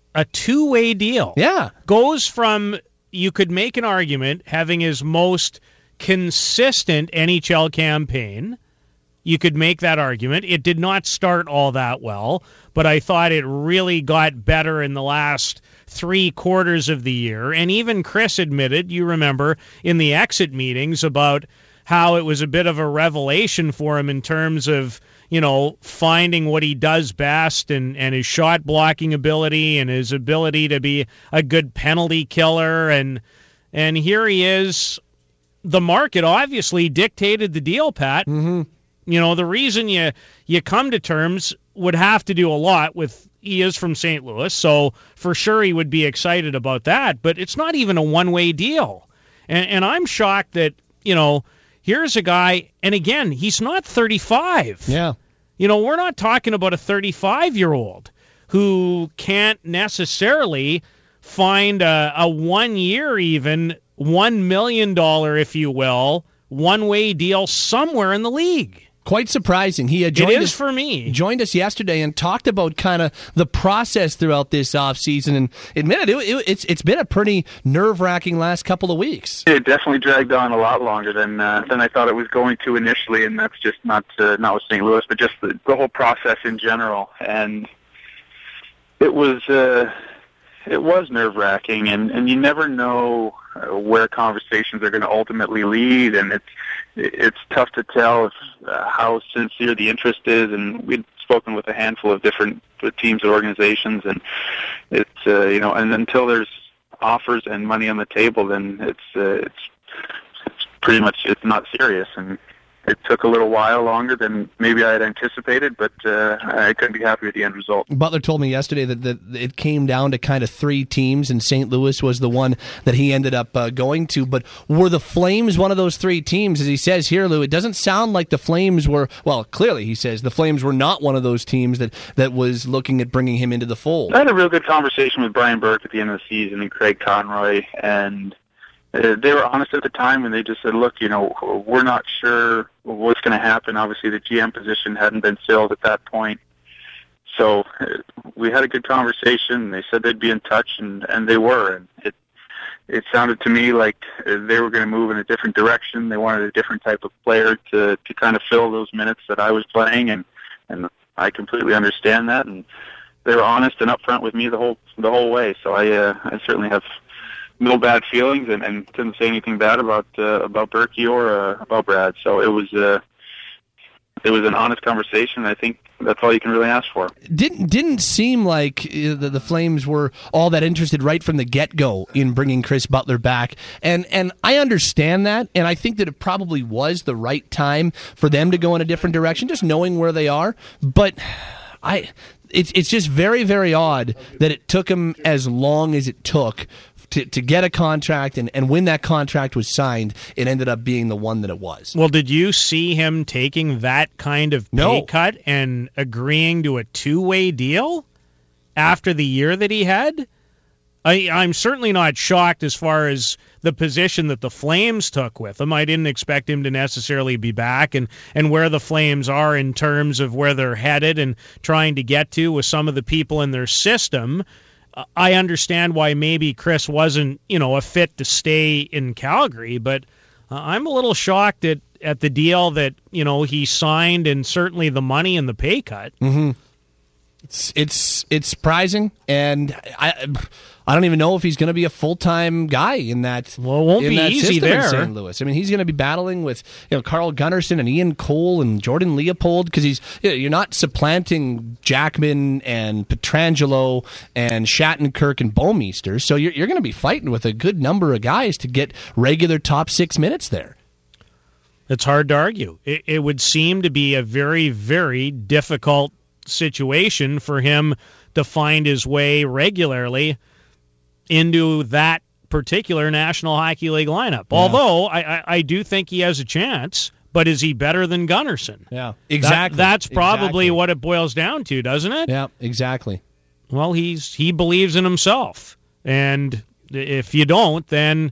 Speaker 4: a two-way deal.
Speaker 3: Yeah.
Speaker 4: Goes from, you could make an argument, having his most consistent NHL campaign. You could make that argument. It did not start all that well, but I thought it really got better in the last 3 quarters of the year. And even Chris admitted, you remember, in the exit meetings about how it was a bit of a revelation for him in terms of, finding what he does best and his shot blocking ability and his ability to be a good penalty killer. And here he is. The market obviously dictated the deal, Pat.
Speaker 3: Mm-hmm.
Speaker 4: The reason you come to terms would have to do a lot with, he is from St. Louis, so for sure he would be excited about that, but it's not even a one-way deal. And I'm shocked that, here's a guy, and again, he's not 35.
Speaker 3: Yeah.
Speaker 4: We're not talking about a 35-year-old who can't necessarily find a 1 year even, $1 million, if you will, one-way deal somewhere in the league.
Speaker 3: Quite surprising. He had joined us
Speaker 4: for me.
Speaker 3: Joined us yesterday and talked about kind of the process throughout this offseason and admitted it's been a pretty nerve-wracking last couple of weeks.
Speaker 9: It definitely dragged on a lot longer than I thought it was going to initially, and that's just not with St. Louis, but just the whole process in general. And it was nerve-wracking, and you never know where conversations are going to ultimately lead, and it's tough to tell how sincere the interest is. And we'd spoken with a handful of different teams and organizations, and it's and until there's offers and money on the table, then it's pretty much it's not serious. And it took a little while longer than maybe I had anticipated, but I couldn't be happy with the end result.
Speaker 3: Butler told me yesterday that it came down to kind of 3 teams, and St. Louis was the one that he ended up going to. But were the Flames one of those 3 teams? As he says here, Lou, it doesn't sound like the Flames were, well, clearly he says the Flames were not one of those teams that was looking at bringing him into the fold.
Speaker 9: I had a real good conversation with Brian Burke at the end of the season and Craig Conroy, and they were honest at the time, and they just said, look, we're not sure what's going to happen. Obviously, the GM position hadn't been filled at that point. So we had a good conversation. They said they'd be in touch, and they were. And it sounded to me like they were going to move in a different direction. They wanted a different type of player to kind of fill those minutes that I was playing, and I completely understand that. And they were honest and upfront with me the whole way. So I certainly have no bad feelings, and didn't say anything bad about Berkey or about Brad. So it was an honest conversation. I think that's all you can really ask for.
Speaker 3: Didn't seem like the Flames were all that interested right from the get-go in bringing Chris Butler back, and I understand that, and I think that it probably was the right time for them to go in a different direction, just knowing where they are. But it's just very, very odd that it took him as long as it took to get a contract, and when that contract was signed, it ended up being the one that it was.
Speaker 4: Well, did you see him taking that kind of pay cut and agreeing to a 2-way deal after the year that he had? I'm certainly not shocked as far as the position that the Flames took with him. I didn't expect him to necessarily be back, and where the Flames are in terms of where they're headed and trying to get to with some of the people in their system. I understand why maybe Chris wasn't, a fit to stay in Calgary, but I'm a little shocked at the deal that, he signed, and certainly the money and the pay cut.
Speaker 3: Mm-hmm. It's surprising, and I don't even know if he's going to be a full-time guy in that.
Speaker 4: Well, it won't be easy there
Speaker 3: in St. Louis. I mean, he's going to be battling with Carl Gunnarsson and Ian Cole and Jordan Leopold, because you're not supplanting Jackman and Pietrangelo and Shattenkirk and Bouwmeester, so you're going to be fighting with a good number of guys to get regular top 6 minutes there.
Speaker 4: It's hard to argue. It would seem to be a very, very difficult situation for him to find his way regularly into that particular National Hockey League lineup. Yeah. Although I do think he has a chance, but is he better than Gunnarsson?
Speaker 3: Yeah, exactly.
Speaker 4: That's probably what it boils down to, doesn't it?
Speaker 3: Yeah, exactly.
Speaker 4: Well, he believes in himself, and if you don't, then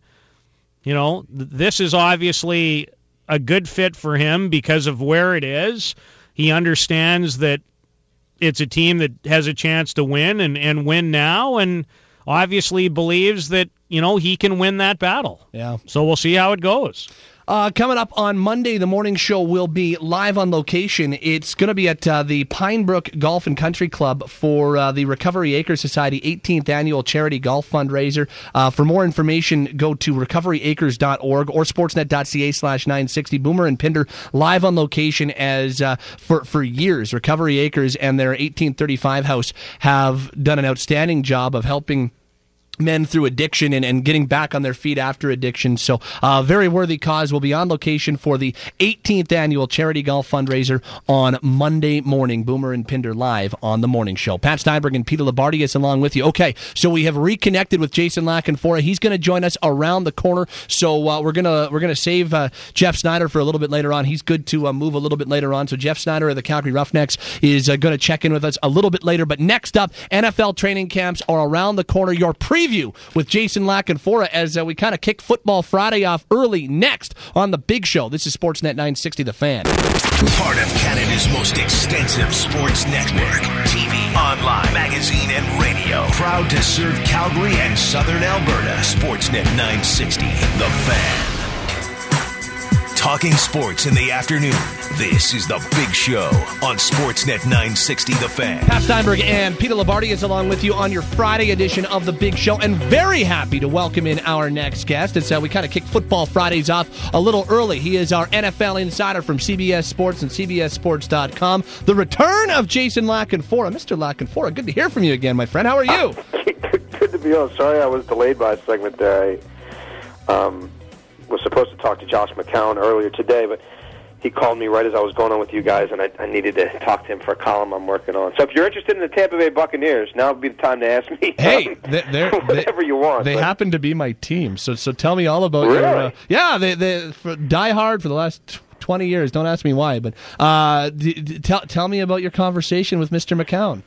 Speaker 4: this is obviously a good fit for him because of where it is. He understands that it's a team that has a chance to win and win now, and obviously believes that, he can win that battle.
Speaker 3: Yeah.
Speaker 4: So we'll see how it goes.
Speaker 3: Coming up on Monday, the morning show will be live on location. It's going to be at the Pine Brook Golf and Country Club for the Recovery Acres Society 18th Annual Charity Golf Fundraiser. For more information, go to recoveryacres.org or sportsnet.ca/960. Boomer and Pinder live on location as for years. Recovery Acres and their 1835 house have done an outstanding job of helping men through addiction and getting back on their feet after addiction. So very worthy cause. Will be on location for the 18th Annual Charity Golf Fundraiser on Monday morning. Boomer and Pinder live on the morning show. Pat Steinberg and Peter Labardius along with you. Okay, so we have reconnected with Jason Lackenfora. He's going to join us around the corner. So we're gonna save Jeff Snyder for a little bit later on. He's good to move a little bit later on. So Jeff Snyder of the Calgary Roughnecks is going to check in with us a little bit later. But next up, NFL training camps are around the corner. Your preview with Jason Lackenfora as we kind of kick Football Friday off early next on The Big Show. This is Sportsnet 960 The Fan.
Speaker 1: Part of Canada's most extensive sports network. TV, online, magazine, and radio. Proud to serve Calgary and Southern Alberta. Sportsnet 960 The Fan. Talking sports in the afternoon. This is The Big Show on Sportsnet 960 The Fan.
Speaker 3: Pat Steinberg and Peter Labardi is along with you on your Friday edition of The Big Show, and very happy to welcome in our next guest. It's we kind of kick Football Fridays off a little early. He is our NFL insider from CBS Sports and CBSSports.com. The return of Jason Lackenfora. Mr. Lackenfora, good to hear from you again, my friend. How are you?
Speaker 10: Good to be on. Sorry I was delayed by a segment there. I was supposed to talk to Josh McCown earlier today, but he called me right as I was going on with you guys, and I needed to talk to him for a column I'm working on. So if you're interested in the Tampa Bay Buccaneers, now would be the time to ask me.
Speaker 3: Hey,
Speaker 10: whatever you want.
Speaker 3: They happen to be my team, so tell me all about
Speaker 10: really?
Speaker 3: Your... they die hard for the last 20 years. Don't ask me why, but tell me about your conversation with Mr. McCown.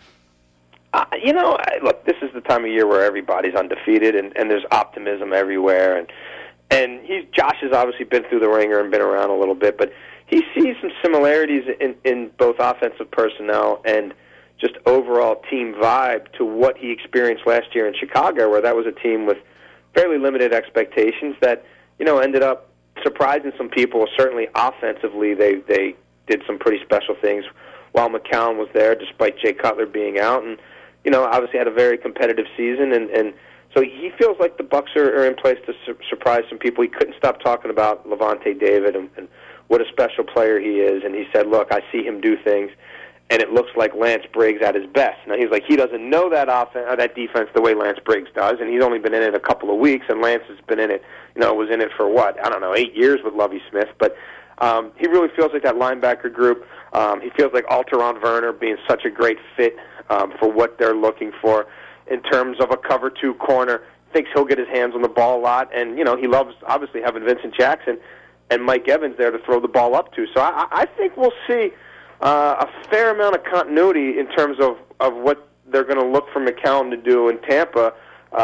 Speaker 10: Look, this is the time of year where everybody's undefeated, and there's optimism everywhere, and Josh has obviously been through the ringer and been around a little bit, but he sees some similarities in both offensive personnel and just overall team vibe to what he experienced last year in Chicago, where that was a team with fairly limited expectations that, ended up surprising some people. Certainly offensively, they did some pretty special things while McCown was there, despite Jay Cutler being out, and, obviously had a very competitive season, and so he feels like the Bucs are in place to surprise some people. He couldn't stop talking about Levante David and what a special player he is, and he said, look, I see him do things, and it looks like Lance Briggs at his best. Now, he's like, he doesn't know that that defense the way Lance Briggs does, and he's only been in it a couple of weeks, and Lance has been in it, was in it for 8 years with Lovie Smith, but he really feels like that linebacker group. He feels like Alteron Werner being such a great fit for what they're looking for in terms of a cover 2 corner. Thinks he'll get his hands on the ball a lot, and he loves obviously having Vincent Jackson and Mike Evans there to throw the ball up to. So I think we'll see a fair amount of continuity in terms of what they're going to look for McCown to do in Tampa,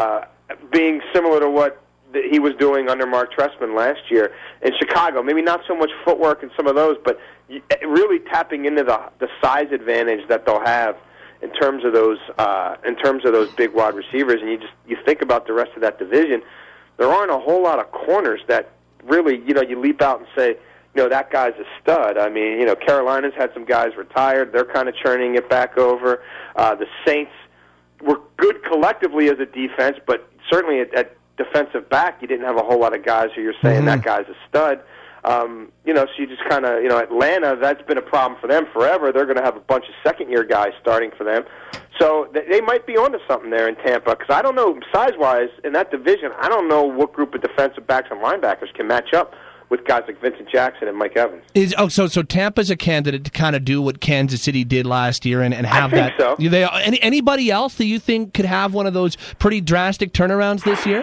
Speaker 10: being similar to what he was doing under Mark Trestman last year in Chicago. Maybe not so much footwork and some of those, but really tapping into the size advantage that they'll have in terms of those big wide receivers. And you think about the rest of that division, there aren't a whole lot of corners that really you leap out and say, that guy's a stud. I mean, Carolina's had some guys retired. They're kind of churning it back over. The Saints were good collectively as a defense, but certainly at defensive back, you didn't have a whole lot of guys who you're saying that guy's a stud. So you just kind of, Atlanta, that's been a problem for them forever. They're going to have a bunch of second-year guys starting for them. So they might be onto something there in Tampa, because I don't know, size-wise, in that division, I don't know what group of defensive backs and linebackers can match up with guys like Vincent Jackson and Mike Evans.
Speaker 3: So Tampa's a candidate to kind of do what Kansas City did last year and have
Speaker 10: I think
Speaker 3: that.
Speaker 10: So.
Speaker 3: Anybody else that you think could have one of those pretty drastic turnarounds this year?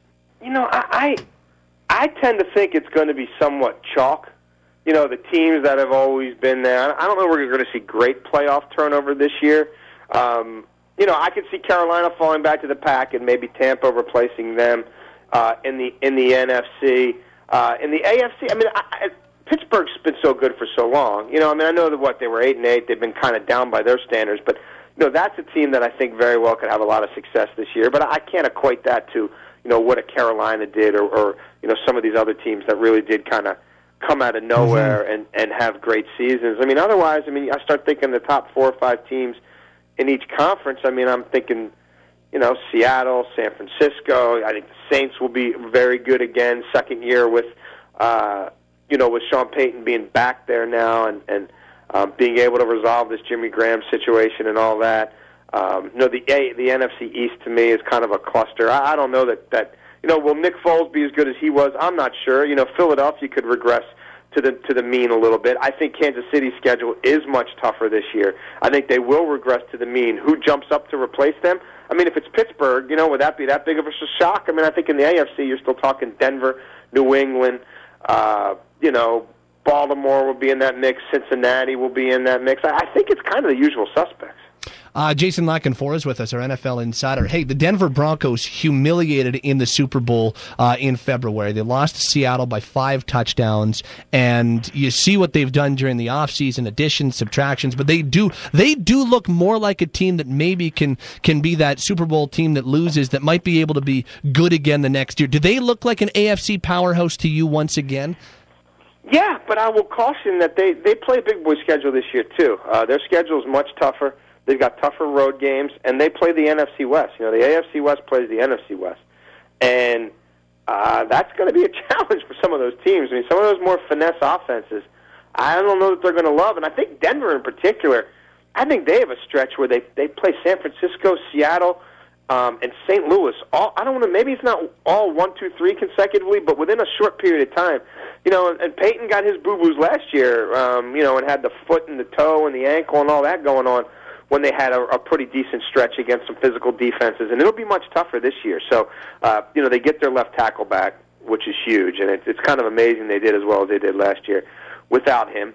Speaker 10: I tend to think it's going to be somewhat chalk. The teams that have always been there. I don't know if we're going to see great playoff turnover this year. I could see Carolina falling back to the pack and maybe Tampa replacing them in the NFC. In the AFC, Pittsburgh's been so good for so long. I mean, I know that they were 8-8. They've been kind of down by their standards, but that's a team that I think very well could have a lot of success this year. But I can't equate that to what a Carolina did, or some of these other teams that really did kind of come out of nowhere and have great seasons. I mean, otherwise, I start thinking the top 4 or 5 teams in each conference. I mean, I'm thinking, Seattle, San Francisco. I think the Saints will be very good again, second year with with Sean Payton being back there now and being able to resolve this Jimmy Graham situation and all that. The NFC East to me is kind of a cluster. I don't know that will Nick Foles be as good as he was? I'm not sure. Philadelphia could regress to the mean a little bit. I think Kansas City's schedule is much tougher this year. I think they will regress to the mean. Who jumps up to replace them? I mean, if it's Pittsburgh, would that be that big of a shock? I mean, I think in the AFC you're still talking Denver, New England, Baltimore will be in that mix. Cincinnati will be in that mix. I think it's kind of the usual suspects.
Speaker 3: Jason Lackenfora is with us, our NFL insider. Hey, the Denver Broncos humiliated in the Super Bowl in February. They lost to Seattle by 5 touchdowns, and you see what they've done during the offseason, additions, subtractions, but they do look more like a team that maybe can be that Super Bowl team that loses, that might be able to be good again the next year. Do they look like an AFC powerhouse to you once again?
Speaker 10: Yeah, but I will caution that they play a big boy schedule this year, too. Their schedule is much tougher. They've got tougher road games, and they play the NFC West. The AFC West plays the NFC West. And that's going to be a challenge for some of those teams. I mean, some of those more finesse offenses, I don't know that they're going to love. And I think Denver in particular, I think they have a stretch where they play San Francisco, Seattle, and St. Louis. I don't know, maybe it's not all 1, 2, 3 consecutively, but within a short period of time. And Peyton got his boo-boos last year, and had the foot and the toe and the ankle and all that going on when they had a pretty decent stretch against some physical defenses. And it'll be much tougher this year. So, they get their left tackle back, which is huge. And it's kind of amazing they did as well as they did last year without him.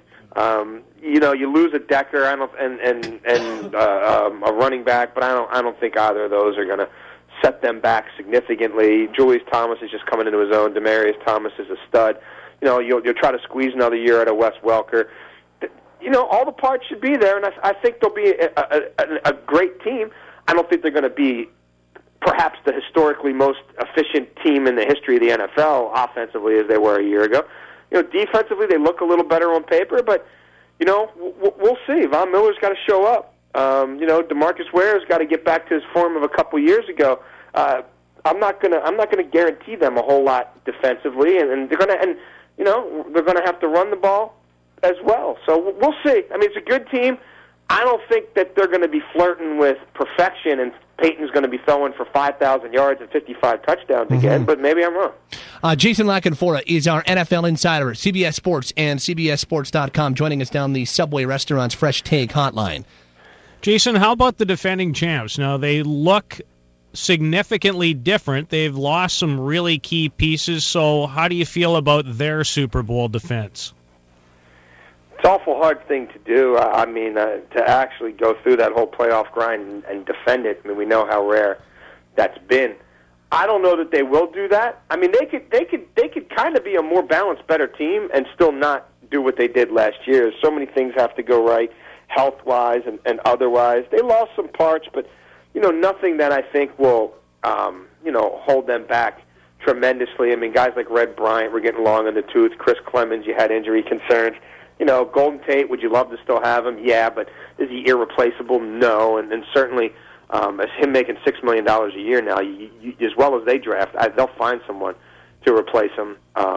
Speaker 10: You lose a Decker and a running back, but I don't think either of those are going to set them back significantly. Julius Thomas is just coming into his own. Demaryius Thomas is a stud. You'll try to squeeze another year out of Wes Welker. All the parts should be there, and I think they'll be a great team. I don't think they're going to be perhaps the historically most efficient team in the history of the NFL offensively as they were a year ago. Defensively, they look a little better on paper, but, we'll see. Von Miller's got to show up. DeMarcus Ware's got to get back to his form of a couple years ago. I'm not gonna guarantee them a whole lot defensively, and they're gonna have to run the ball as well. So we'll see. I mean, it's a good team. I don't think that they're going to be flirting with perfection, and Peyton's going to be throwing for 5,000 yards and 55 touchdowns again, but maybe I'm wrong.
Speaker 3: Jason Lackenfora is our NFL insider at CBS Sports and CBSSports.com, joining us down the Subway Restaurant's Fresh Take hotline.
Speaker 4: Jason, how about the defending champs? Now, they look significantly different. They've lost some really key pieces, so how do you feel about their Super Bowl defense?
Speaker 10: It's an awful hard thing to do. To actually go through that whole playoff grind and defend it. I mean, we know how rare that's been. I don't know that they will do that. I mean, they could kind of be a more balanced, better team and still not do what they did last year. So many things have to go right, health-wise and otherwise. They lost some parts, but nothing that I think will hold them back tremendously. I mean, guys like Red Bryant were getting long in the tooth. Chris Clemens, you had injury concerns. Golden Tate, would you love to still have him? Yeah, but is he irreplaceable? No, and certainly as him making $6 million a year now, as well as they draft, they'll find someone to replace him.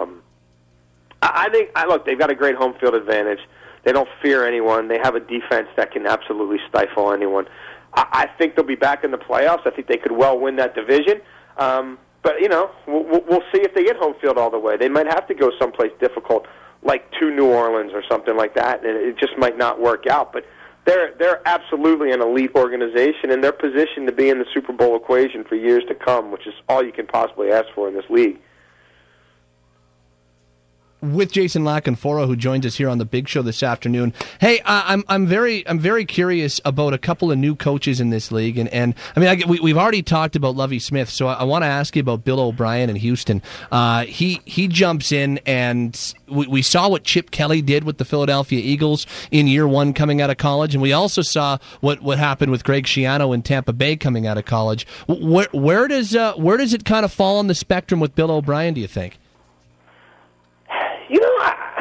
Speaker 10: Look, they've got a great home field advantage. They don't fear anyone. They have a defense that can absolutely stifle anyone. I think they'll be back in the playoffs. I think they could well win that division. But, we'll see if they get home field all the way. They might have to go someplace difficult, like to New Orleans or something like that, and it just might not work out. But they're absolutely an elite organization, and they're positioned to be in the Super Bowl equation for years to come, which is all you can possibly ask for in this league.
Speaker 3: with Jason Lackenfora, who joins us here on the Big Show this afternoon. Hey, I'm very curious about a couple of new coaches in this league, and I mean, we've already talked about Lovie Smith, so I want to ask you about Bill O'Brien in Houston. He jumps in, and we saw what Chip Kelly did with the Philadelphia Eagles in year one coming out of college, and we also saw what happened with Greg Schiano in Tampa Bay coming out of college. Where does it kind of fall on the spectrum with Bill O'Brien, do you think?
Speaker 10: You know,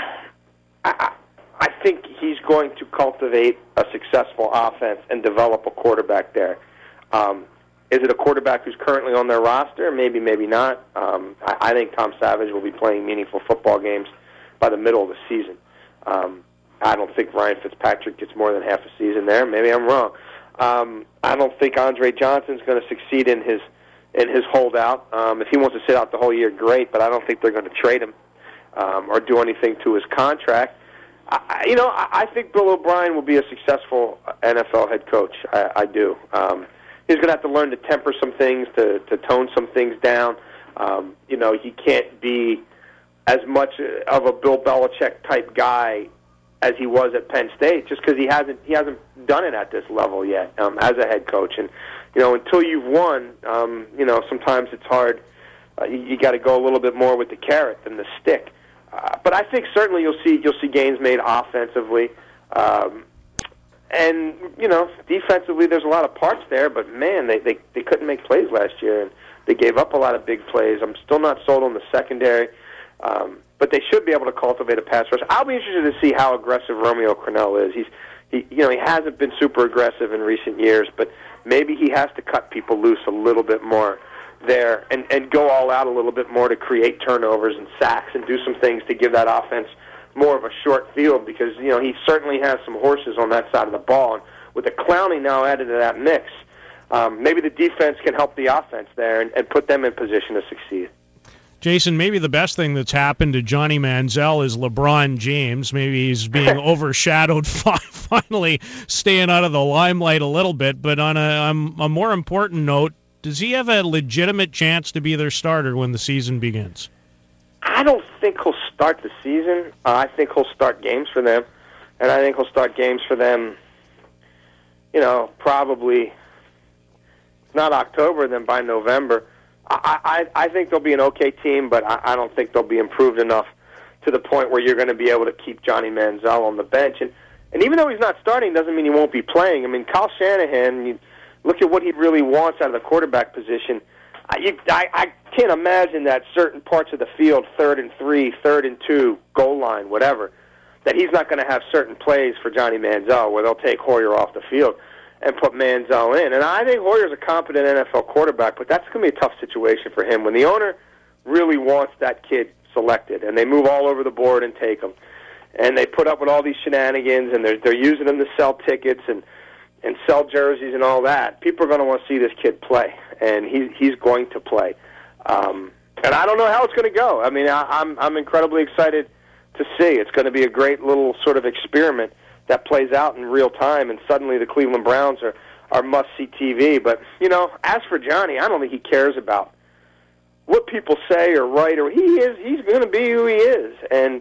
Speaker 10: I think he's going to cultivate a successful offense and develop a quarterback there. Is it a quarterback who's currently on their roster? Maybe, maybe not. I think Tom Savage will be playing meaningful football games by the middle of the season. I don't think Ryan Fitzpatrick gets more than half a season there. Maybe I'm wrong. I don't think Andre Johnson's going to succeed in his holdout. If he wants to sit out the whole year, great, but I don't think they're going to trade him or do anything to his contract. I think Bill O'Brien will be a successful NFL head coach. I do. He's going to have to learn to temper some things, to tone some things down. He can't be as much of a Bill Belichick type guy as he was at Penn State, just because he hasn't done it at this level yet as a head coach. And until you've won, sometimes it's hard. You got to go a little bit more with the carrot than the stick. But I think certainly you'll see gains made offensively, and defensively there's a lot of parts there. But man, they couldn't make plays last year, and they gave up a lot of big plays. I'm still not sold on the secondary, but they should be able to cultivate a pass rush. I'll be interested to see how aggressive Romeo Crennel is. He hasn't been super aggressive in recent years, but maybe he has to cut people loose a little bit more there and go all out a little bit more to create turnovers and sacks and do some things to give that offense more of a short field, because he certainly has some horses on that side of the ball. And with the Clowney now added to that mix, maybe the defense can help the offense there and put them in position to succeed.
Speaker 4: Jason, maybe the best thing that's happened to Johnny Manziel is LeBron James. Maybe he's being overshadowed, finally staying out of the limelight a little bit. But on a more important note, does he have a legitimate chance to be their starter when the season begins?
Speaker 10: I don't think he'll start the season. I think he'll start games for them. And I think he'll start games for them, probably not October, then by November. I think they'll be an okay team, but I don't think they'll be improved enough to the point where you're going to be able to keep Johnny Manziel on the bench. And even though he's not starting doesn't mean he won't be playing. I mean, Kyle Shanahan, you look at what he really wants out of the quarterback position. I can't imagine that certain parts of the field, 3rd and 3, 3rd and 2, goal line, whatever, that he's not going to have certain plays for Johnny Manziel where they'll take Hoyer off the field and put Manziel in. And I think Hoyer's a competent NFL quarterback, but that's going to be a tough situation for him. When the owner really wants that kid selected, and they move all over the board and take him, and they put up with all these shenanigans, and they're using him to sell tickets and sell jerseys and all that, people are going to want to see this kid play, and he's going to play. And I don't know how it's going to go. I mean, I'm incredibly excited to see. It's going to be a great little sort of experiment that plays out in real time, and suddenly the Cleveland Browns are must-see TV. But, as for Johnny, I don't think he cares about what people say or write, or he's going to be who he is. And,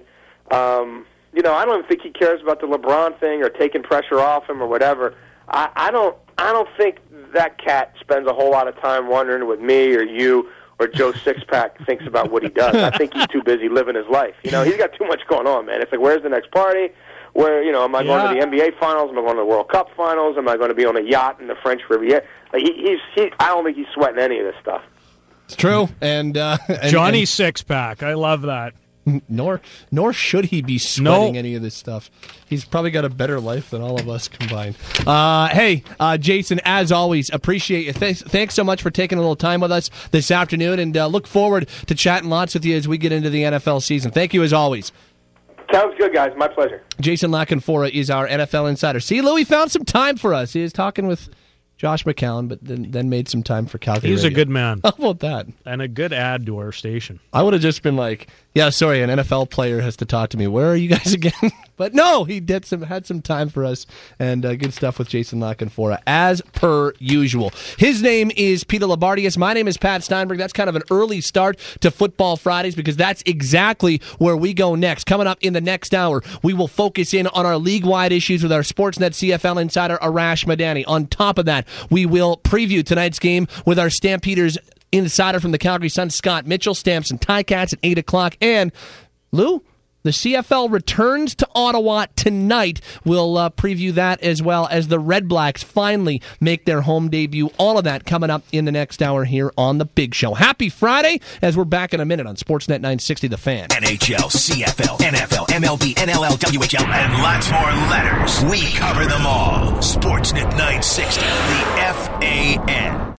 Speaker 10: I don't think he cares about the LeBron thing or taking pressure off him or whatever. I don't think that cat spends a whole lot of time wondering what me or you or Joe Sixpack thinks about what he does. I think he's too busy living his life. He's got too much going on, man. It's like, where's the next party? Where, am I going to the NBA Finals? Am I going to the World Cup Finals? Am I going to be on a yacht in the French Riviera? Like, I don't think he's sweating any of this stuff.
Speaker 3: It's true. And
Speaker 4: Johnny Sixpack. I love that.
Speaker 3: Nor should he be sweating any of this stuff. He's probably got a better life than all of us combined. Hey, Jason, as always, appreciate you. Thanks so much for taking a little time with us this afternoon, and look forward to chatting lots with you as we get into the NFL season. Thank you as always.
Speaker 10: Sounds good, guys. My pleasure.
Speaker 3: Jason Lackenfora is our NFL insider. See, Louis found some time for us. He was talking with Josh McCown, but then made some time for Calgary
Speaker 4: He's
Speaker 3: Radio.
Speaker 4: A good man.
Speaker 3: How about that?
Speaker 4: And a good ad to our station.
Speaker 3: I would have just been like, yeah, sorry, an NFL player has to talk to me. Where are you guys again? But no, he had some time for us, and good stuff with Jason La Canfora, as per usual. His name is Peter Labardius. My name is Pat Steinberg. That's kind of an early start to Football Fridays because that's exactly where we go next. Coming up in the next hour, we will focus in on our league-wide issues with our Sportsnet CFL insider, Arash Madani. On top of that, we will preview tonight's game with our Stampeders insider from the Calgary Sun, Scott Mitchell. Stamps and Ticats at 8 o'clock. And, Lou, the CFL returns to Ottawa tonight. We'll preview that as well as the Red Blacks finally make their home debut. All of that coming up in the next hour here on The Big Show. Happy Friday, as we're back in a minute on Sportsnet 960 The Fan.
Speaker 1: NHL, CFL, NFL, MLB, NLL, WHL, and lots more letters. We cover them all. Sportsnet 960, the FAN.